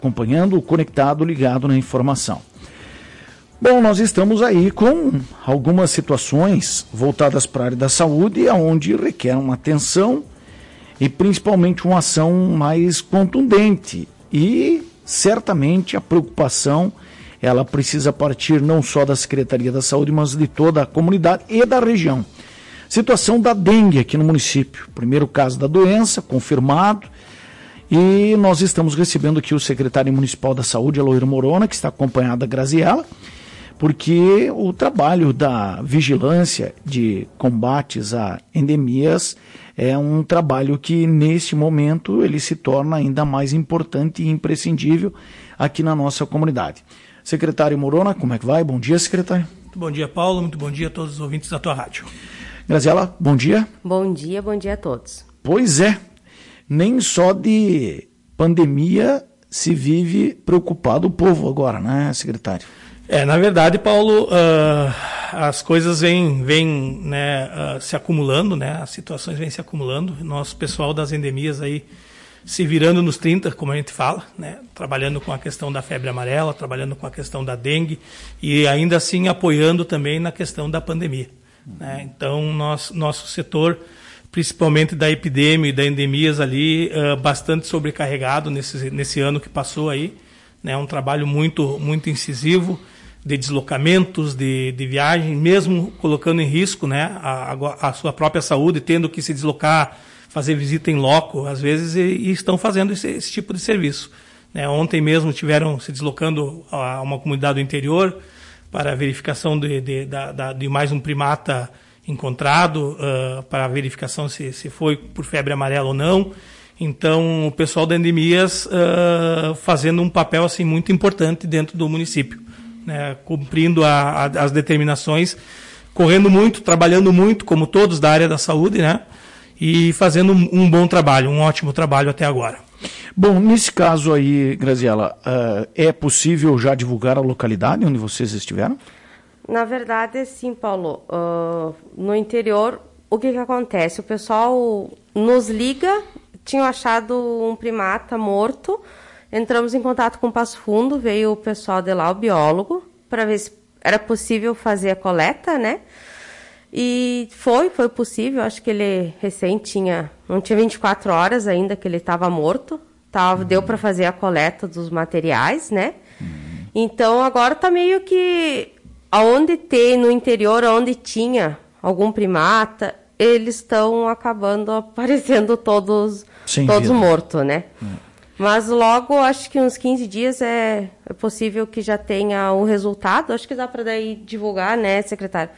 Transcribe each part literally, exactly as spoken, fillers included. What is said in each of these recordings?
acompanhando, conectado, ligado na informação. Bom, nós estamos aí com algumas situações voltadas para a área da saúde, onde requer uma atenção e principalmente uma ação mais contundente. E certamente a preocupação, ela precisa partir não só da Secretaria da Saúde, mas de toda a comunidade e da região. Situação da dengue aqui no município. Primeiro caso da doença, confirmado. E nós estamos recebendo aqui o secretário municipal da Saúde, Aloíro Morona, que está acompanhado da Graziela, porque o trabalho da vigilância de combates a endemias é um trabalho que, neste momento, ele se torna ainda mais importante e imprescindível aqui na nossa comunidade. Secretário Morona, como é que vai? Bom dia, secretário. Muito bom dia, Paulo. Muito bom dia a todos os ouvintes da tua rádio. Graziela, bom dia. Bom dia, bom dia a todos. Pois é, nem só de pandemia se vive preocupado o povo agora, né, secretário? É, na verdade, Paulo, uh, as coisas vêm, vêm né, uh, se acumulando, né, as situações vêm se acumulando. Nosso pessoal das endemias aí se virando nos trinta, como a gente fala, né, trabalhando com a questão da febre amarela, trabalhando com a questão da dengue e ainda assim apoiando também na questão da pandemia. Uhum. Né? Então, nós, nosso setor, principalmente da epidemia e da endemias ali, uh, bastante sobrecarregado nesse, nesse ano que passou aí, né, um trabalho muito, muito incisivo, de deslocamentos, de, de viagem, mesmo colocando em risco, né, a, a sua própria saúde, tendo que se deslocar, fazer visita em loco, às vezes, e, e estão fazendo esse, esse tipo de serviço. Né, ontem mesmo tiveram se deslocando a uma comunidade do interior para a verificação de, de, de, de mais um primata encontrado, uh, para a verificação se, se foi por febre amarela ou não. Então, o pessoal da endemias uh, fazendo um papel assim, muito importante dentro do município. Né, cumprindo a, a, as determinações, correndo muito, trabalhando muito, como todos da área da saúde, né, e fazendo um, um bom trabalho, um ótimo trabalho até agora. Bom, nesse caso aí, Graziela, uh, é possível já divulgar a localidade onde vocês estiveram? Na verdade, sim, Paulo. Uh, no interior, o que, que acontece? O pessoal nos liga, tinham achado um primata morto. Entramos em contato com o Passo Fundo, veio o pessoal de lá, o biólogo, para ver se era possível fazer a coleta, né? E foi, foi possível. Acho que ele recém tinha, não tinha vinte e quatro horas ainda que ele estava morto. Tava, uhum. Deu para fazer a coleta dos materiais, né? Uhum. Então, agora está meio que, aonde tem no interior, onde tinha algum primata, eles estão acabando aparecendo todos, todos mortos, né? Uhum. Mas logo, acho que uns quinze dias é, é possível que já tenha o resultado. Acho que dá para daí divulgar, né, secretário?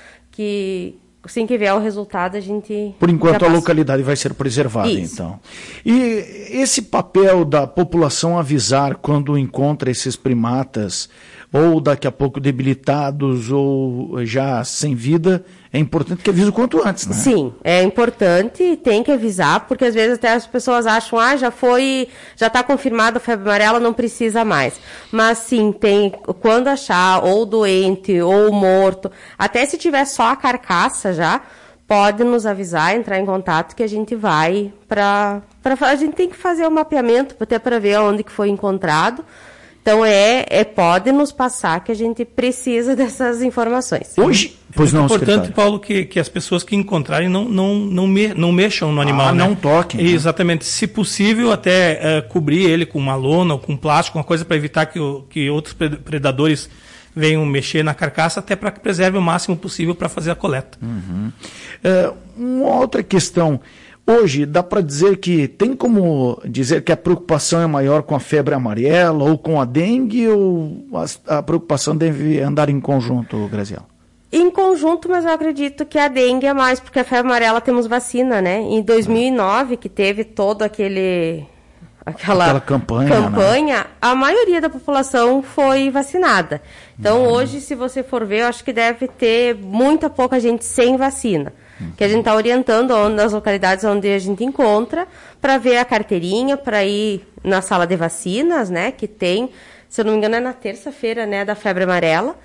Que assim que vier o resultado, a gente... Por enquanto, a localidade vai ser preservada, Isso. então. E esse papel da população avisar quando encontra esses primatas, ou daqui a pouco debilitados, ou já sem vida, é importante que avise o quanto antes, né? Sim, é importante, tem que avisar, porque às vezes até as pessoas acham, ah, já foi, já está confirmada a febre amarela, não precisa mais. Mas sim, tem, quando achar, ou doente, ou morto, até se tiver só a carcaça já, pode nos avisar, entrar em contato, que a gente vai para... A gente tem que fazer o mapeamento, até para ver onde que foi encontrado. Então, é, é, pode nos passar que a gente precisa dessas informações. Hoje, pois não, é importante, secretário. Paulo, que, que as pessoas que encontrarem não, não, não, me, não mexam no animal. Ah, né? não toquem. Exatamente. Né? Se possível, até uh, cobrir ele com uma lona ou com plástico, uma coisa para evitar que, o, que outros predadores venham mexer na carcaça, até para que preserve o máximo possível para fazer a coleta. Uhum. Uh, uma outra questão... Hoje, dá para dizer que tem como dizer que a preocupação é maior com a febre amarela ou com a dengue, ou a, a preocupação deve andar em conjunto, Graziela? Em conjunto, mas eu acredito que a dengue é mais, porque a febre amarela temos vacina, né? Em dois mil e nove, que teve todo aquele... Aquela, Aquela campanha, campanha né? A maioria da população foi vacinada. Então, uhum. hoje, se você for ver, eu acho que deve ter muita pouca gente sem vacina. Que a gente está orientando onde, as localidades onde a gente encontra, para ver a carteirinha, para ir na sala de vacinas, né, que tem, se eu não me engano, é na terça-feira, né, da febre amarela.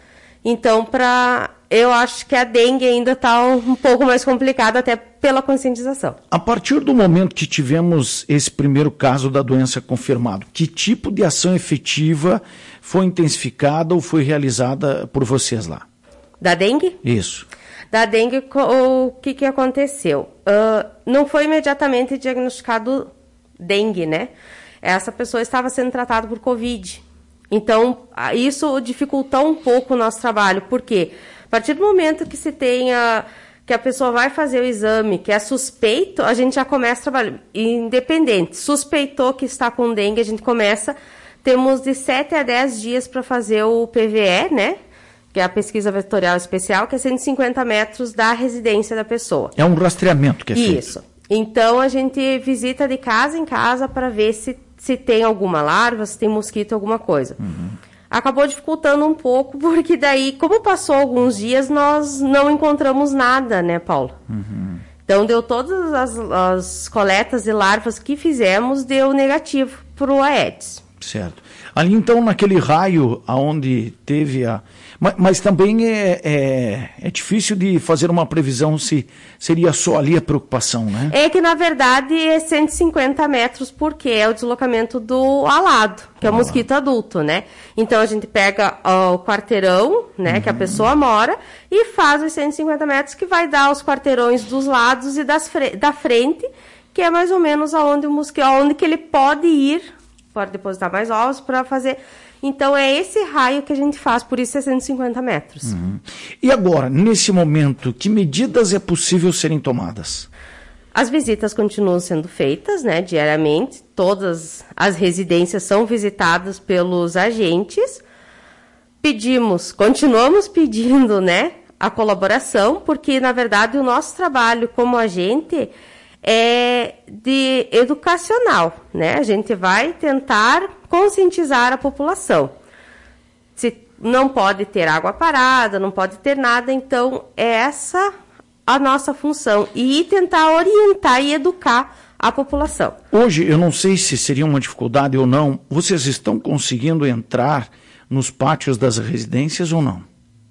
Então, pra, eu acho que a dengue ainda está um pouco mais complicada, até pela conscientização. A partir do momento que tivemos esse primeiro caso da doença confirmado, que tipo de ação efetiva foi intensificada ou foi realizada por vocês lá? Da dengue? Isso. Da dengue, o que, que aconteceu? Uh, não foi imediatamente diagnosticado dengue, né? Essa pessoa estava sendo tratada por Covid. Então, isso dificultou um pouco o nosso trabalho. Por quê? A partir do momento que se tenha, que a pessoa vai fazer o exame, que é suspeito, a gente já começa a trabalhar. Independente, suspeitou que está com dengue, a gente começa, temos de sete a dez dias para fazer o P V E, né? Que é a pesquisa vetorial especial, que é cento e cinquenta metros da residência da pessoa. É um rastreamento que é feito. Isso. Então, a gente visita de casa em casa para ver se, se tem alguma larva, se tem mosquito, alguma coisa. Uhum. Acabou dificultando um pouco, porque daí, como passou alguns dias, nós não encontramos nada, né, Paulo? Uhum. Então, deu todas as, as coletas de larvas que fizemos, deu negativo para o Aedes. Certo. Ali, então, naquele raio onde teve a... Mas, mas também é, é, é difícil de fazer uma previsão se seria só ali a preocupação, né? É que, na verdade, é cento e cinquenta metros, porque é o deslocamento do alado, que é o mosquito adulto, né? Então, a gente pega ó, o quarteirão, né, uhum. que a pessoa mora, e faz os cento e cinquenta metros, que vai dar os quarteirões dos lados e das fre- da frente, que é mais ou menos aonde o mosquito, aonde que ele pode ir, pode depositar mais ovos para fazer... Então, é esse raio que a gente faz, por isso é cento e cinquenta metros. Uhum. E agora, nesse momento, que medidas é possível serem tomadas? As visitas continuam sendo feitas, né, diariamente. Todas as residências são visitadas pelos agentes. Pedimos, continuamos pedindo, né, a colaboração, porque, na verdade, o nosso trabalho como agente é de educacional, né? A gente vai tentar conscientizar a população. Se não pode ter água parada, não pode ter nada, então é essa a nossa função. E tentar orientar e educar a população. Hoje, eu não sei se seria uma dificuldade ou não, vocês estão conseguindo entrar nos pátios das residências ou não?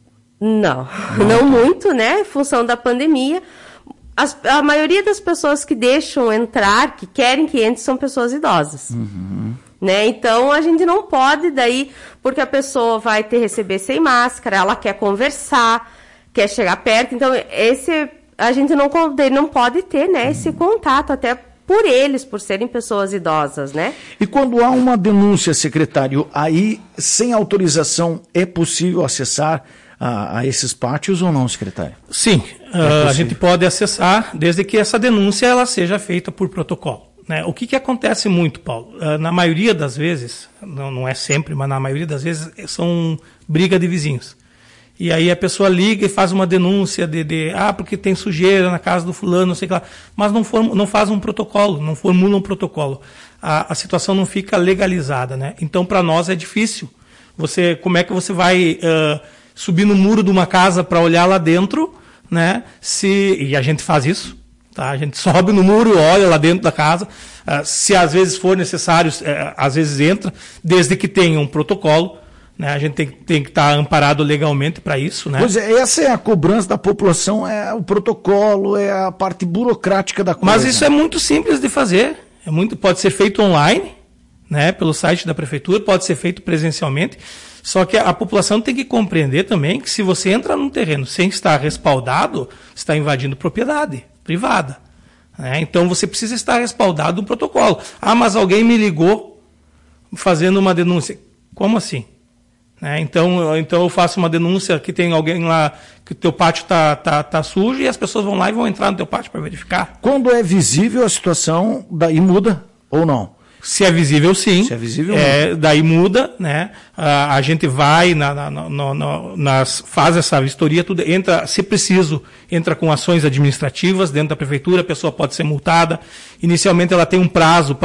Não, não, não muito, né? Em função da pandemia. As, a maioria das pessoas que deixam entrar, que querem que entre, são pessoas idosas. Uhum. Né? Então, a gente não pode daí, porque a pessoa vai ter receber sem máscara, ela quer conversar, quer chegar perto. Então, esse, a gente não, não pode ter, né, esse contato, até por eles, por serem pessoas idosas, né? E quando há uma denúncia, secretário, aí, sem autorização, é possível acessar A, a esses pátios ou não, secretário? Sim, é uh, a gente pode acessar desde que essa denúncia ela seja feita por protocolo. Né? O que, que acontece muito, Paulo? Uh, na maioria das vezes, não, não é sempre, mas na maioria das vezes são briga de vizinhos. E aí a pessoa liga e faz uma denúncia de, de ah, porque tem sujeira na casa do fulano, não sei o que lá, mas não, form, não faz um protocolo, não formula um protocolo. A, a situação não fica legalizada, né? Então, para nós é difícil. Você, como é que você vai... Uh, subir no muro de uma casa para olhar lá dentro, né? Se, e a gente faz isso, tá? A gente sobe no muro, olha lá dentro da casa, uh, se às vezes for necessário, uh, às vezes entra, desde que tenha um protocolo, né? A gente tem, tem que estar amparado legalmente para isso, né? Pois é, essa é a cobrança da população, é o protocolo, é a parte burocrática da coisa. Mas isso é muito simples de fazer, é muito, pode ser feito online, né? Pelo site da prefeitura, pode ser feito presencialmente. Só que a população tem que compreender também que se você entra num terreno sem estar respaldado, está invadindo propriedade privada. Né? Então você precisa estar respaldado do protocolo. Ah, mas alguém me ligou fazendo uma denúncia. Como assim? Né? Então, então eu faço uma denúncia que tem alguém lá, que o teu pátio está tá, tá sujo e as pessoas vão lá e vão entrar no teu pátio para verificar. Quando é visível a situação, daí muda ou não? Se é visível, sim. Se é visível, é, daí muda, né? A, a gente vai, na, na, na, na, nas, faz essa vistoria, tudo, entra, se preciso, entra com ações administrativas dentro da prefeitura, a pessoa pode ser multada. Inicialmente ela tem um prazo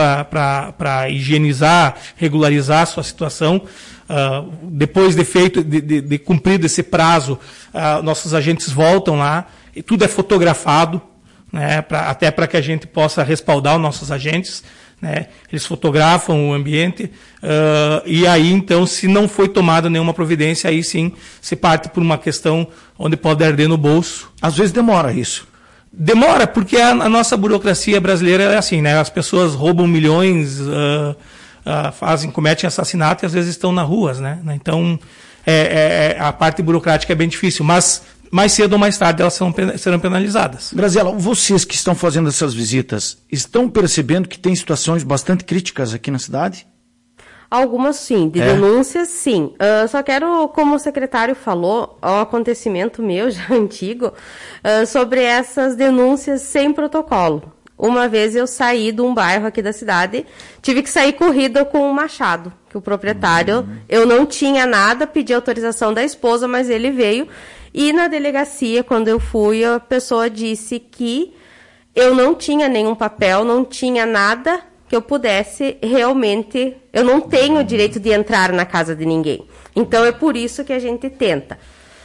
para higienizar, regularizar a sua situação. Uh, depois de feito, de, de, de cumprido esse prazo, uh, nossos agentes voltam lá, e tudo é fotografado, né? Pra, até para que a gente possa respaldar os nossos agentes. né? Eles fotografam o ambiente uh, e aí, então, se não foi tomada nenhuma providência, aí sim se parte por uma questão onde pode arder no bolso. Às vezes demora isso. Demora, porque a, a nossa burocracia brasileira é assim, né? As pessoas roubam milhões, uh, uh, fazem, cometem assassinato e às vezes estão nas ruas, né? Então, é, é, a parte burocrática é bem difícil, mas mais cedo ou mais tarde elas são, serão penalizadas. Graziela, vocês que estão fazendo essas visitas, estão percebendo que tem situações bastante críticas aqui na cidade? Algumas sim, de é. denúncias sim. Uh, só quero, como o secretário falou, um acontecimento meu já antigo, uh, sobre essas denúncias sem protocolo. Uma vez eu saí de um bairro aqui da cidade, tive que sair corrida com um machado, que o proprietário, uhum. eu não tinha nada, pedi autorização da esposa, mas ele veio. E na delegacia, quando eu fui, a pessoa disse que eu não tinha nenhum papel, não tinha nada que eu pudesse realmente... Eu não tenho o direito de entrar na casa de ninguém. Então, é por isso que a gente tenta.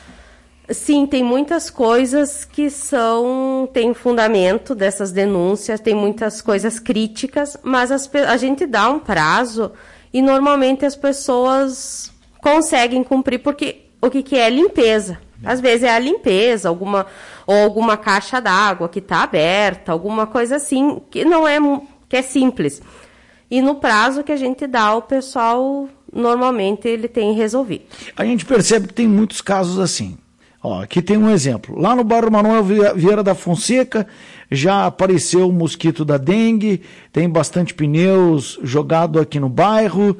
Sim, tem muitas coisas que são... Tem fundamento dessas denúncias, tem muitas coisas críticas, mas as, a gente dá um prazo e, normalmente, as pessoas conseguem cumprir, porque o que, que é limpeza? Às vezes é a limpeza, alguma, ou alguma caixa d'água que está aberta, alguma coisa assim, que não é... que é simples. E no prazo que a gente dá, o pessoal, normalmente, ele tem resolvido. A gente percebe que tem muitos casos assim. Ó, aqui tem um exemplo. Lá no bairro Manuel Vieira da Fonseca, já apareceu o mosquito da dengue, tem bastante pneus jogado aqui no bairro.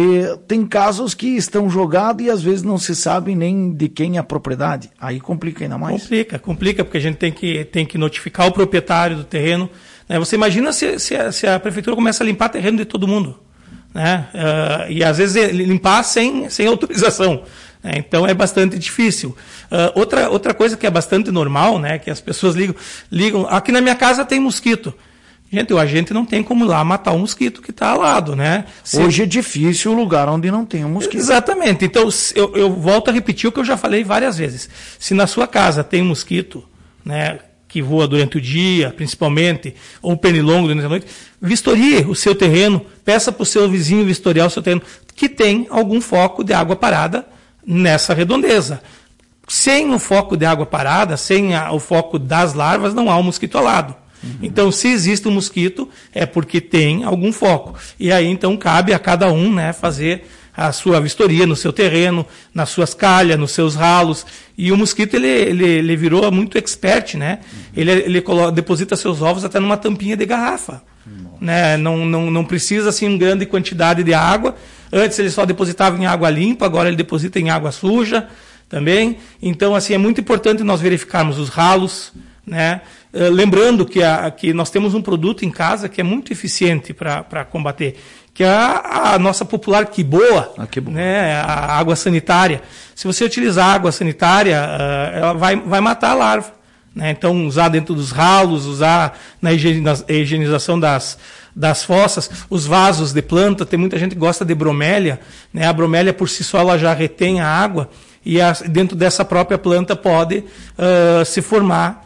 E tem casos que estão jogados e às vezes não se sabe nem de quem é a propriedade. Aí complica ainda mais. Complica, complica, porque a gente tem que, tem que notificar o proprietário do terreno. Você imagina se, se, a, se a prefeitura começa a limpar terreno de todo mundo, né? Uh, e às vezes limpar sem, sem autorização, né? Então é bastante difícil. Uh, outra, outra coisa que é bastante normal, né? Que as pessoas ligam, ligam, aqui na minha casa tem mosquito. Gente, o agente não tem como ir lá matar o mosquito que está ao lado, né? Se... Hoje é difícil o lugar onde não tem um mosquito. Exatamente. Então eu, eu volto a repetir o que eu já falei várias vezes. Se na sua casa tem um mosquito, né? Que voa durante o dia, principalmente, ou um pernilongo durante a noite, vistorie o seu terreno, peça para o seu vizinho vistoriar o seu terreno, que tem algum foco de água parada nessa redondeza. Sem o foco de água parada, sem a, o foco das larvas, não há um mosquito alado. Uhum. Então, se existe um mosquito, é porque tem algum foco. E aí, então, cabe a cada um, né, fazer a sua vistoria no seu terreno, nas suas calhas, nos seus ralos. E o mosquito, ele, ele, ele virou muito expert, né? Uhum. Ele, ele coloca, deposita seus ovos até numa tampinha de garrafa. Né? Não, não, não precisa, assim, uma grande quantidade de água. Antes ele só depositava em água limpa, agora ele deposita em água suja também. Então, assim, é muito importante nós verificarmos os ralos, né? Uh, lembrando que, a, que nós temos um produto em casa que é muito eficiente para combater, que é a, a nossa popular Que Boa, ah, que boa. Né? A água sanitária. Se você utilizar água sanitária, uh, ela vai, vai matar a larva. Né? Então, usar dentro dos ralos, usar na higienização das, das fossas, os vasos de planta. Tem muita gente que gosta de bromélia, né? A bromélia por si só ela já retém a água e a, dentro dessa própria planta pode uh, se formar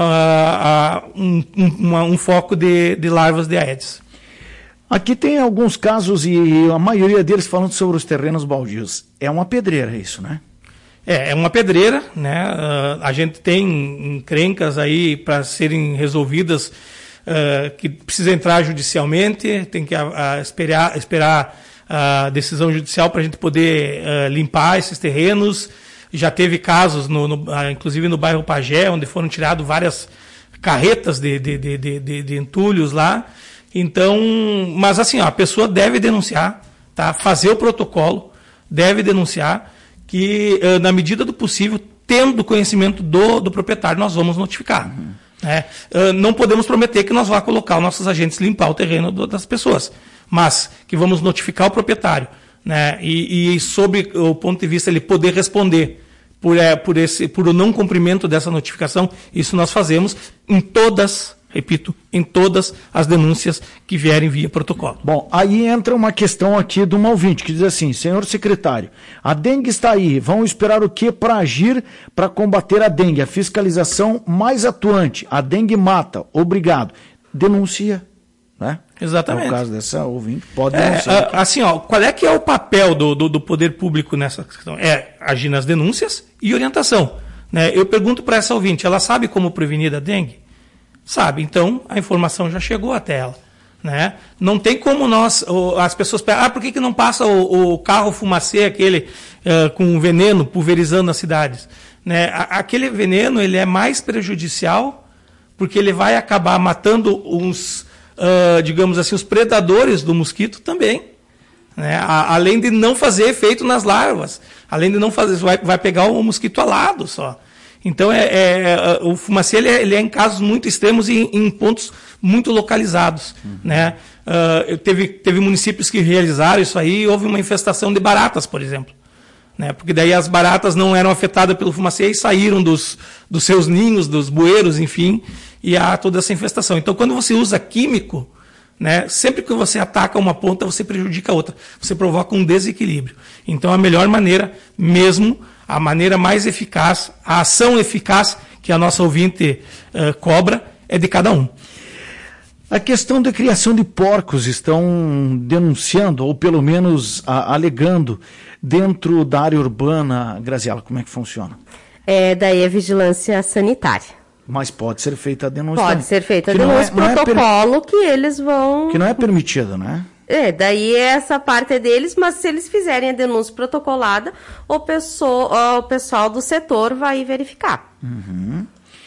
uh, uh, um, um, um foco de, de larvas de Aedes. Aqui tem alguns casos e a maioria deles falando sobre os terrenos baldios. É uma pedreira isso, né? É, é uma pedreira, né? Uh, a gente tem encrencas aí para serem resolvidas uh, que precisa entrar judicialmente, tem que uh, esperar, esperar a decisão judicial para a gente poder uh, limpar esses terrenos. Já teve casos, no, no, uh, inclusive no bairro Pagé, onde foram tiradas várias carretas de, de, de, de, de, de entulhos lá. Então, mas assim, ó, a pessoa deve denunciar, tá? Fazer o protocolo, deve denunciar, que, na medida do possível, tendo conhecimento do, do proprietário, nós vamos notificar. Uhum. Né? Não podemos prometer que nós vamos colocar os nossos agentes limpar o terreno do, das pessoas, mas que vamos notificar o proprietário. Né? E, e, sob o ponto de vista ele poder responder por, é, por, esse, por o não cumprimento dessa notificação, isso nós fazemos em todas, repito, em todas as denúncias que vierem via protocolo. Bom, aí entra uma questão aqui de um ouvinte que diz assim: senhor secretário, a dengue está aí, vão esperar o que para agir para combater a dengue? A fiscalização mais atuante, a dengue mata, obrigado. Denuncia, né? Exatamente. No caso dessa ouvinte, pode é, denunciar. Assim, ó, qual é que é o papel do, do, do poder público nessa questão? É agir nas denúncias e orientação. Né? Eu pergunto para essa ouvinte, ela sabe como prevenir da dengue? Sabe, então a informação já chegou até ela. Né? Não tem como nós, as pessoas perguntam, ah, por que, que não passa o, o carro fumacê, aquele uh, com veneno pulverizando nas cidades? Né? A, aquele veneno ele é mais prejudicial porque ele vai acabar matando uns, uh, digamos assim, os predadores do mosquito também. Né? A, além de não fazer efeito nas larvas, além de não fazer, vai, vai pegar o mosquito alado só. Então, é, é, o fumacê ele é, ele é em casos muito extremos e em, em pontos muito localizados. Uhum. Né? Uh, teve, teve municípios que realizaram isso aí e houve uma infestação de baratas, por exemplo. Né? Porque daí as baratas não eram afetadas pelo fumacê e saíram dos, dos seus ninhos, dos bueiros, enfim, e há toda essa infestação. Então, quando você usa químico, né, sempre que você ataca uma ponta, você prejudica a outra. Você provoca um desequilíbrio. Então, a melhor maneira mesmo... A maneira mais eficaz, a ação eficaz que a nossa ouvinte uh, cobra é de cada um. A questão da criação de porcos estão denunciando, ou pelo menos a, alegando, dentro da área urbana, Graziela, como é que funciona? É, daí a vigilância sanitária. Mas pode ser feita a denúncia. Pode ser feita a denúncia, é, protocolo é per... que eles vão... Que não é permitido, né? É, daí essa parte é deles, mas se eles fizerem a denúncia protocolada, o, pessoa, o pessoal do setor vai verificar. Uhum.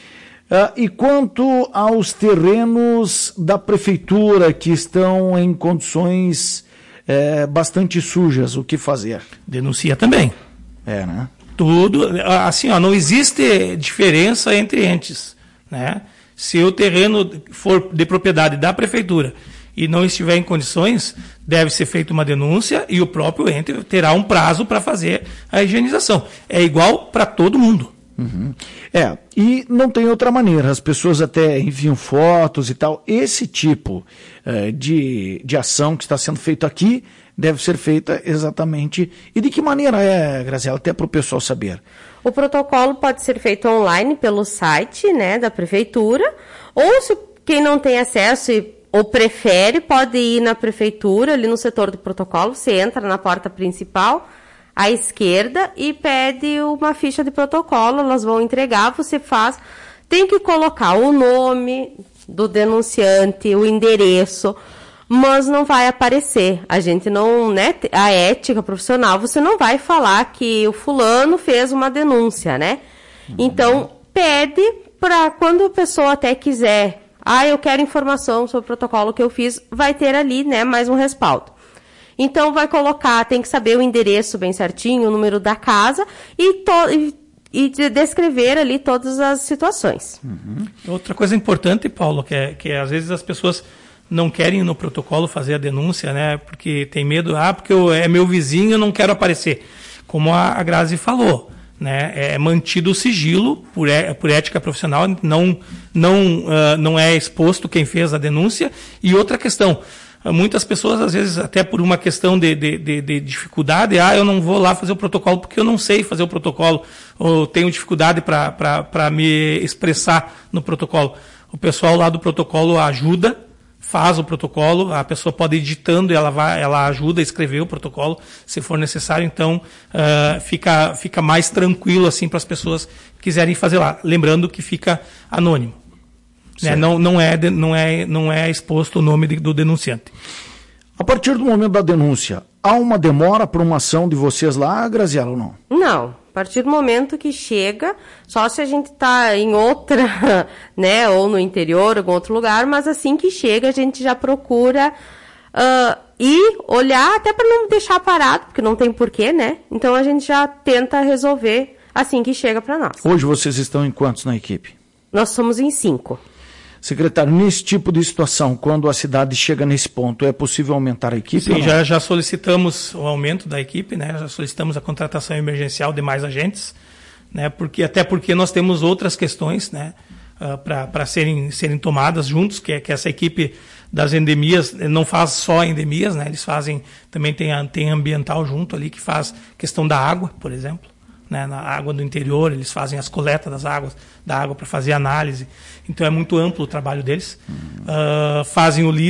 Uh, e quanto aos terrenos da prefeitura que estão em condições é, bastante sujas, o que fazer? Denuncia também. É, né? Tudo, assim, ó, não existe diferença entre entes, né? Se o terreno for de propriedade da prefeitura e não estiver em condições, deve ser feita uma denúncia e o próprio ente terá um prazo para fazer a higienização. É igual para todo mundo. Uhum. É, e não tem outra maneira, as pessoas até enviam fotos e tal. Esse tipo uh, de, de ação que está sendo feito aqui deve ser feita exatamente. E de que maneira é, Graziela, até para o pessoal saber? O protocolo pode ser feito online pelo site, né, da prefeitura, ou se quem não tem acesso e ou prefere, pode ir na prefeitura, ali no setor do protocolo, você entra na porta principal, à esquerda, e pede uma ficha de protocolo, elas vão entregar, você faz, tem que colocar o nome do denunciante, o endereço, mas não vai aparecer. A gente não, né, a ética profissional, você não vai falar que o fulano fez uma denúncia, né? Uhum. Então, pede para quando a pessoa até quiser, ah, eu quero informação sobre o protocolo que eu fiz, vai ter ali, né, mais um respaldo. Então, vai colocar, tem que saber o endereço bem certinho, o número da casa e, to, e, e descrever ali todas as situações. Uhum. Outra coisa importante, Paulo, que é que às vezes as pessoas não querem no protocolo fazer a denúncia, né, porque tem medo, ah, porque eu, é meu vizinho, eu não quero aparecer. Como a, a Grazi falou, né, é mantido o sigilo por, é, por ética profissional, não, não, uh, não é exposto quem fez a denúncia. E outra questão, muitas pessoas, às vezes, até por uma questão de, de, de, de dificuldade, ah, eu não vou lá fazer o protocolo porque eu não sei fazer o protocolo, ou tenho dificuldade para me expressar no protocolo. O pessoal lá do protocolo ajuda, faz o protocolo, a pessoa pode ir editando e ela, vai, ela ajuda a escrever o protocolo, se for necessário, então uh, fica, fica mais tranquilo assim para as pessoas que quiserem fazer lá. Lembrando que fica anônimo. Né? Não, não, é, não, é, não é exposto o nome de, do denunciante. A partir do momento da denúncia, há uma demora para uma ação de vocês lá, Graziela, ou não? Não. A partir do momento que chega, só se a gente está em outra, né, ou no interior, algum outro lugar, mas assim que chega a gente já procura uh, ir, olhar, até para não deixar parado, porque não tem porquê, né? Então a gente já tenta resolver assim que chega para nós. Hoje vocês estão em quantos na equipe? Nós somos em cinco. Secretário, nesse tipo de situação, quando a cidade chega nesse ponto, é possível aumentar a equipe? Sim, já, já solicitamos o aumento da equipe, né? Já solicitamos a contratação emergencial de mais agentes, né? Porque, até porque nós temos outras questões, né? Uh, para serem, serem tomadas juntos, que é que essa equipe das endemias não faz só endemias, né? Eles fazem, também tem, a, tem ambiental junto ali, que faz questão da água, por exemplo. Né, na água do interior, eles fazem as coletas das águas, da água para fazer análise. Então é muito amplo o trabalho deles. Uhum. Uh, fazem o Lira,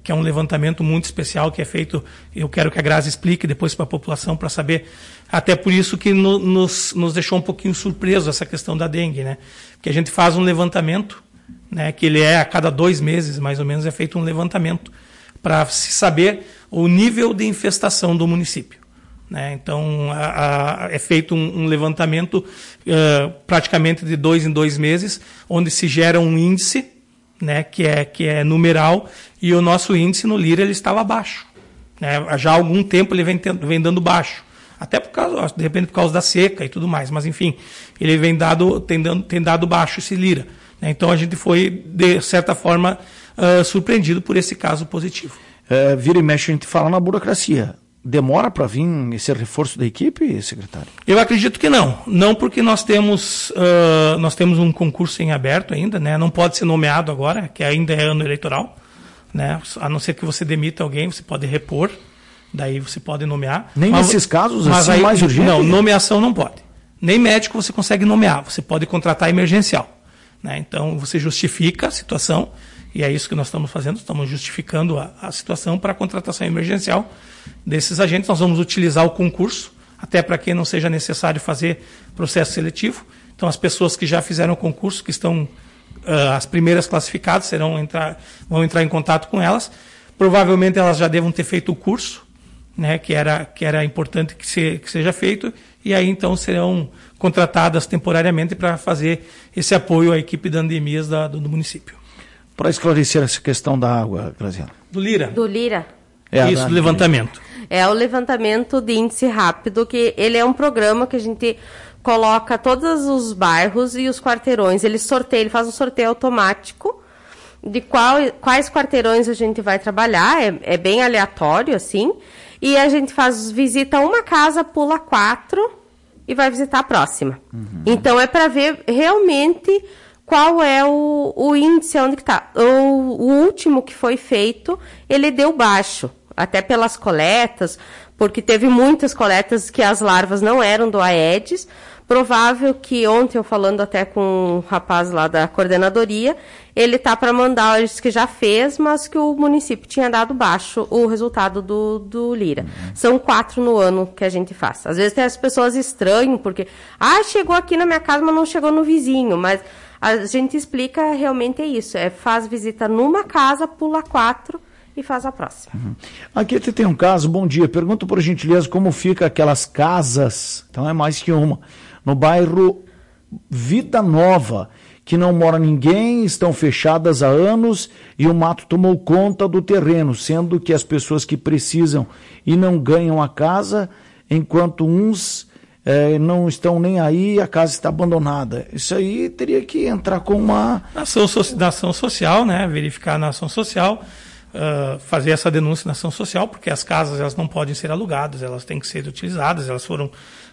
que é um levantamento muito especial que é feito, eu quero que a Grazi explique depois para a população, para saber, até por isso que no, nos, nos deixou um pouquinho surpreso essa questão da dengue, né? Porque a gente faz um levantamento, né, que ele é a cada dois meses, mais ou menos, é feito um levantamento para se saber o nível de infestação do município. Né? Então, a, a, é feito um, um levantamento uh, praticamente de dois em dois meses, onde se gera um índice, né, que, é, que é numeral, e o nosso índice no Lira ele estava baixo. Né? Já há algum tempo ele vem, tendo, vem dando baixo, até por causa, de repente por causa da seca e tudo mais, mas enfim, ele vem dado, tem, dando, tem dado baixo esse Lira. Né? Então a gente foi, de certa forma, uh, surpreendido por esse caso positivo. É, vira e mexe, a gente fala na burocracia. Demora para vir esse reforço da equipe, secretário? Eu acredito que não. Não porque nós temos, uh, nós temos um concurso em aberto ainda, né? Não pode ser nomeado agora, que ainda é ano eleitoral. Né? A não ser que você demita alguém, você pode repor, daí você pode nomear. Nem mas, nesses casos mas assim aí, mais urgente? Não, nomeação não pode. Nem médico você consegue nomear, você pode contratar emergencial. Né? Então você justifica a situação, e é isso que nós estamos fazendo, estamos justificando a, a situação para a contratação emergencial desses agentes. Nós vamos utilizar o concurso, até para que não seja necessário fazer processo seletivo. Então, as pessoas que já fizeram o concurso, que estão uh, as primeiras classificadas, serão entrar, vão entrar em contato com elas. Provavelmente elas já devam ter feito o curso, né, que era, que era importante que, se, que seja feito, e aí então serão contratadas temporariamente para fazer esse apoio à equipe de endemias da, do, do município. Para esclarecer essa questão da água, Graziela. Do Lira. Do Lira. É isso, do levantamento. É o levantamento de índice rápido, que ele é um programa que a gente coloca todos os bairros e os quarteirões. Ele sorteia, ele faz um sorteio automático de qual, quais quarteirões a gente vai trabalhar, é, é bem aleatório, assim, e a gente faz visita uma casa, pula quatro e vai visitar a próxima. Uhum. Então é para ver realmente qual é o, o índice, onde que está. O, o último que foi feito, ele deu baixo, até pelas coletas, porque teve muitas coletas que as larvas não eram do Aedes. Provável que ontem, eu falando até com um rapaz lá da coordenadoria, ele tá para mandar, ele disse que já fez, mas que o município tinha dado baixo o resultado do, do Lira. Uhum. São quatro no ano que a gente faz. Às vezes tem as pessoas estranham, porque, ah, chegou aqui na minha casa, mas não chegou no vizinho, mas a gente explica, realmente é isso, é faz visita numa casa, pula quatro e faz a próxima. Uhum. Aqui tem um caso, bom dia, pergunto por gentileza como fica aquelas casas, então é mais que uma, no bairro Vida Nova, que não mora ninguém, estão fechadas há anos e o mato tomou conta do terreno, sendo que as pessoas que precisam e não ganham a casa, enquanto uns é, não estão nem aí, a casa está abandonada. Isso aí teria que entrar com uma... Na ação, so- na ação social, né? Verificar na ação social, uh, fazer essa denúncia na ação social, porque as casas elas não podem ser alugadas, elas têm que ser utilizadas, elas foram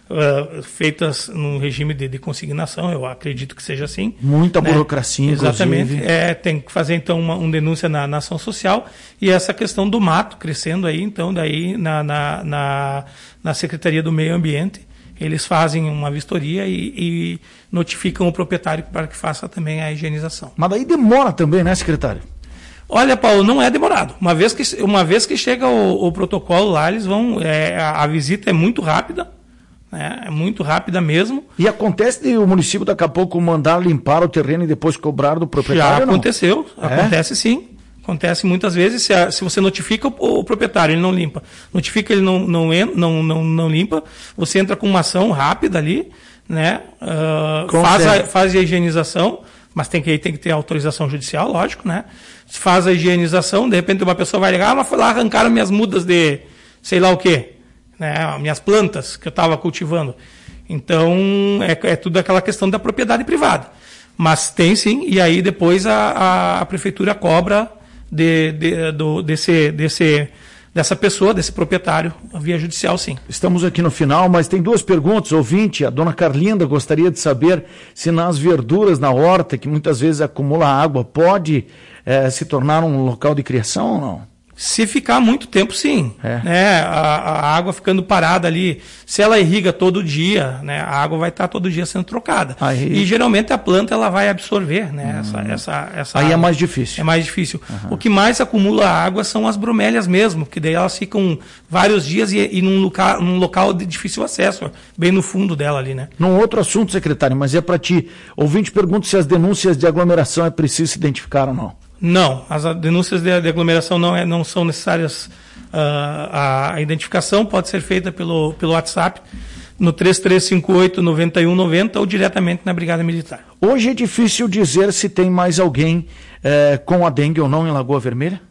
uh, feitas no regime de, de consignação, eu acredito que seja assim. Muita né? burocracia, Exatamente. inclusive. É, tem que fazer, então, uma, uma denúncia na, na ação social, e essa questão do mato crescendo aí, então, daí na, na, na, na Secretaria do Meio Ambiente, eles fazem uma vistoria e, e notificam o proprietário para que faça também a higienização. Mas daí demora também, né, secretário? Olha, Paulo, não é demorado. Uma vez que, uma vez que chega o, o protocolo lá, eles vão. É, a, a visita é muito rápida, né, é muito rápida mesmo. E acontece de o município daqui a pouco mandar limpar o terreno e depois cobrar do proprietário? Já não? aconteceu, é? acontece sim. Acontece muitas vezes, se, a, se você notifica o, o proprietário, ele não limpa. Notifica, ele não, não, não, não, não limpa, você entra com uma ação rápida ali, né? Uh, faz, a, faz a higienização, mas tem que, tem que ter autorização judicial, lógico, né? Faz a higienização, de repente uma pessoa vai ligar, ah, mas foi lá, arrancaram minhas mudas de sei lá o quê, né? Minhas plantas que eu estava cultivando. Então, é, é tudo aquela questão da propriedade privada. Mas tem sim, e aí depois a, a, a prefeitura cobra De, de, do, desse, desse, dessa pessoa, desse proprietário, via judicial, sim. Estamos aqui no final, mas tem duas perguntas. Ouvinte, a dona Carlinda gostaria de saber se nas verduras, na horta, que muitas vezes acumula água, pode é, se tornar um local de criação ou não? Se ficar muito tempo, sim. É. Né? A, a água ficando parada ali, se ela irriga todo dia, né? A água vai estar todo dia sendo trocada. Aí... E geralmente a planta ela vai absorver, né? Hum. essa, essa, essa Aí água. é mais difícil. É mais difícil. Uhum. O que mais acumula água são as bromélias mesmo, porque daí elas ficam vários dias e, e num, local, num local de difícil acesso, bem no fundo dela ali, né? Num outro assunto, secretário, mas é para ti. Ouvinte pergunta se as denúncias de aglomeração é preciso se identificar ou não. Não, as denúncias de, de aglomeração não, é, não são necessárias. Uh, a, a identificação pode ser feita pelo, pelo WhatsApp no três três cinco oito, nove um nove zero ou diretamente na Brigada Militar. Hoje é difícil dizer se tem mais alguém eh, com a dengue ou não em Lagoa Vermelha?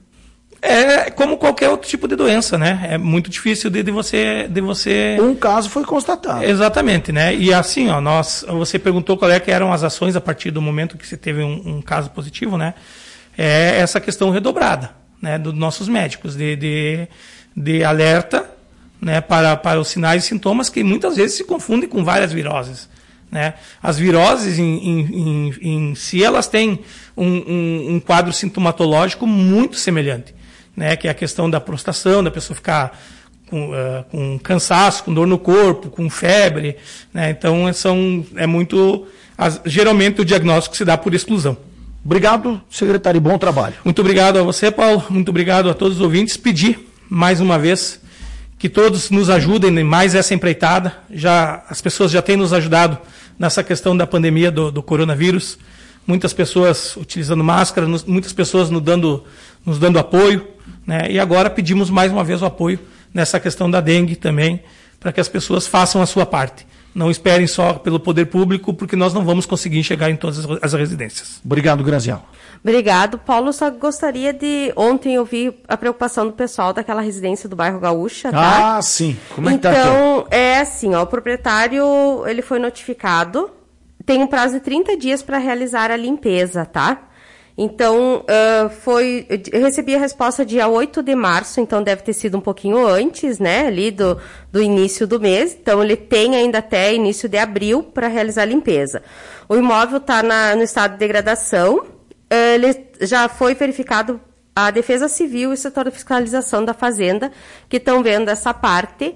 É como qualquer outro tipo de doença, né? É muito difícil de, de você... De você... Um caso foi constatado. Exatamente, né? E assim, ó, nós, você perguntou qual é que eram as ações a partir do momento que você teve um, um caso positivo, né? É essa questão redobrada, né, dos nossos médicos, de, de, de alerta, né, para, para os sinais e sintomas que muitas vezes se confundem com várias viroses. Né? As viroses em, em, em, em si, elas têm um, um, um quadro sintomatológico muito semelhante, né, que é a questão da prostração, da pessoa ficar com, uh, com cansaço, com dor no corpo, com febre. Né? Então, são, é muito... As, geralmente o diagnóstico se dá por exclusão. Obrigado, secretário, e bom trabalho. Muito obrigado a você, Paulo. Muito obrigado a todos os ouvintes. Pedir, mais uma vez, que todos nos ajudem em mais essa empreitada. Já, as pessoas já têm nos ajudado nessa questão da pandemia do, do coronavírus. Muitas pessoas utilizando máscara, nos, muitas pessoas nos dando, nos dando apoio. Né? E agora pedimos mais uma vez o apoio nessa questão da dengue também, para que as pessoas façam a sua parte. Não esperem só pelo poder público, porque nós não vamos conseguir chegar em todas as residências. Obrigado, Graziela. Obrigado, Paulo. Só gostaria de... Ontem eu vi a preocupação do pessoal daquela residência do bairro Gaúcha, tá? Ah, sim. Como é que tá? Então, é assim, ó, o proprietário, ele foi notificado, tem um prazo de trinta dias para realizar a limpeza, tá? Então, uh, foi, eu recebi a resposta dia oito de março, então deve ter sido um pouquinho antes, né, ali do, do início do mês. Então, ele tem ainda até início de abril para realizar a limpeza. O imóvel está no estado de degradação, ele já foi verificado a Defesa Civil e o setor de fiscalização da Fazenda, que estão vendo essa parte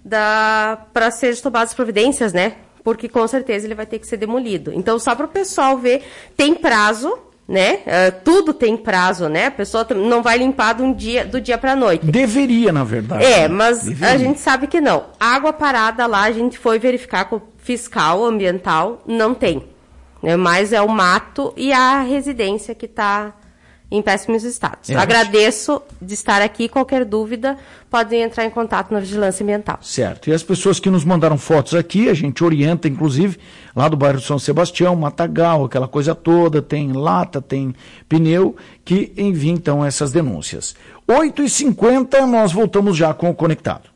para ser tomadas providências, né, porque com certeza ele vai ter que ser demolido. Então, só para o pessoal ver, tem prazo, né? Uh, tudo tem prazo, né? A pessoa não vai limpar de um dia, do dia para a noite. Deveria, na verdade. É, mas Deveria. A gente sabe que não. Água parada lá, a gente foi verificar com o fiscal ambiental, não tem. Né? Mas é o mato e a residência que está em péssimos estados. É, Agradeço de estar aqui. Qualquer dúvida, podem entrar em contato na Vigilância Ambiental. Certo. E as pessoas que nos mandaram fotos aqui, a gente orienta, inclusive, lá do bairro São Sebastião, Matagal, aquela coisa toda, tem lata, tem pneu, que enviem, então, essas denúncias. oito e cinquenta, nós voltamos já com o Conectado.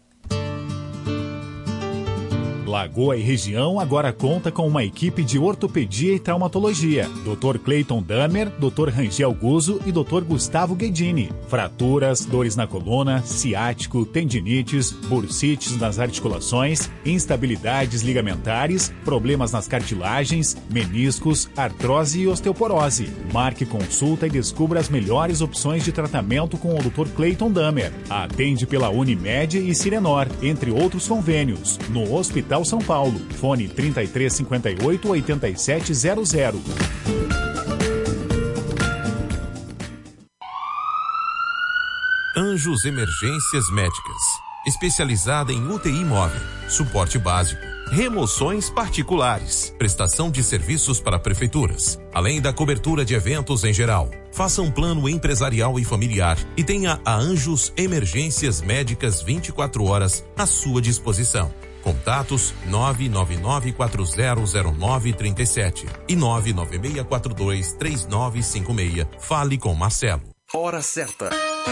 Lagoa e região agora conta com uma equipe de ortopedia e traumatologia. doutor Cleiton Damer, doutor Rangel Guzzo e doutor Gustavo Guedini. Fraturas, dores na coluna, ciático, tendinites, bursites nas articulações, instabilidades ligamentares, problemas nas cartilagens, meniscos, artrose e osteoporose. Marque consulta e descubra as melhores opções de tratamento com o doutor Cleiton Damer. Atende pela Unimed e Sirenor, entre outros convênios, no Hospital São Paulo. Fone trinta e três cinquenta e oito, oitenta e sete zero zero. Anjos Emergências Médicas, especializada em U T I móvel, suporte básico, remoções particulares, prestação de serviços para prefeituras, além da cobertura de eventos em geral. Faça um plano empresarial e familiar e tenha a Anjos Emergências Médicas vinte e quatro horas à sua disposição. Contatos nove nove nove quatro zero zero nove três sete e nove nove seis quatro dois três nove cinco seis. Fale com Marcelo. Hora certa.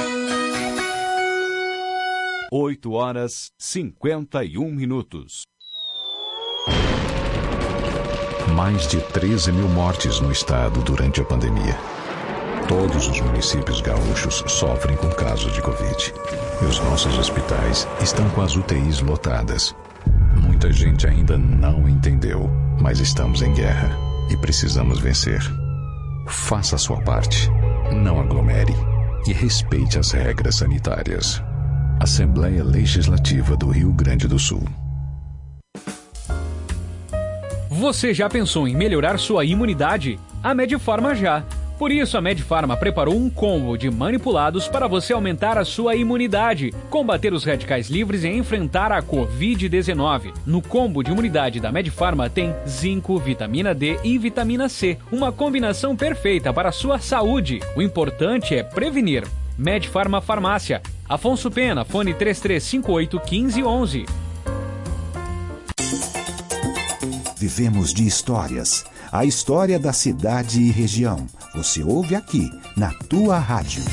oito horas cinquenta e um minutos. Mais de treze mil mortes no estado durante a pandemia. Todos os municípios gaúchos sofrem com casos de Covid. E os nossos hospitais estão com as U T Is lotadas. Muita gente ainda não entendeu, mas estamos em guerra e precisamos vencer. Faça a sua parte. Não aglomere. e respeite as regras sanitárias. Assembleia Legislativa do Rio Grande do Sul. Você já pensou em melhorar sua imunidade? A Medifarma já. Por isso, a Medifarma preparou um combo de manipulados para você aumentar a sua imunidade, combater os radicais livres e enfrentar a covid dezenove. No combo de imunidade da Medifarma tem zinco, vitamina D e vitamina C, uma combinação perfeita para a sua saúde. O importante é prevenir. Medifarma Farmácia. Afonso Pena, fone três três cinco oito um cinco um um. Vivemos de histórias. A história da cidade e região. Você ouve aqui, na tua rádio.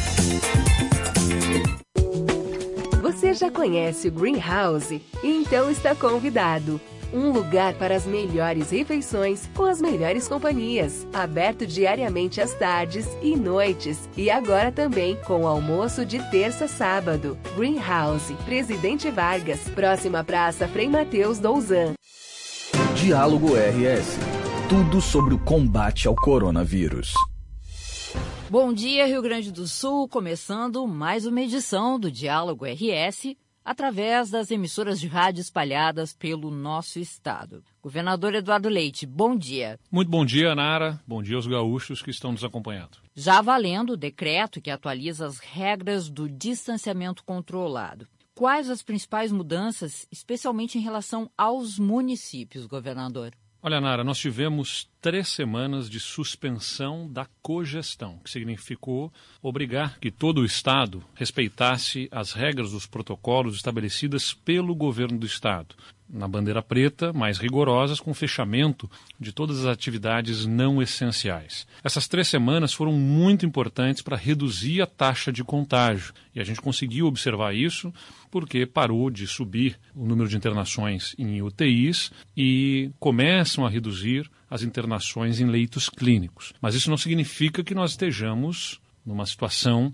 Você já conhece o Greenhouse? Então está convidado. Um lugar para as melhores refeições com as melhores companhias. Aberto diariamente às tardes e noites. E agora também com almoço de terça a sábado. Greenhouse, Presidente Vargas, próxima Praça Frei Mateus Douzan. Diálogo R S. Tudo sobre o combate ao coronavírus. Bom dia, Rio Grande do Sul, começando mais uma edição do Diálogo R S, através das emissoras de rádio espalhadas pelo nosso estado. Governador Eduardo Leite, bom dia. Muito bom dia, Nara. Bom dia aos gaúchos que estão nos acompanhando. Já valendo o decreto que atualiza as regras do distanciamento controlado. Quais as principais mudanças, especialmente em relação aos municípios, governador? Olha, Nara, nós tivemos três semanas de suspensão da cogestão, que significou obrigar que todo o Estado respeitasse as regras dos protocolos estabelecidas pelo governo do Estado. Na bandeira preta, mais rigorosas, com fechamento de todas as atividades não essenciais. Essas três semanas foram muito importantes para reduzir a taxa de contágio. E a gente conseguiu observar isso porque parou de subir o número de internações em U T Is e começam a reduzir as internações em leitos clínicos. Mas isso não significa que nós estejamos numa situação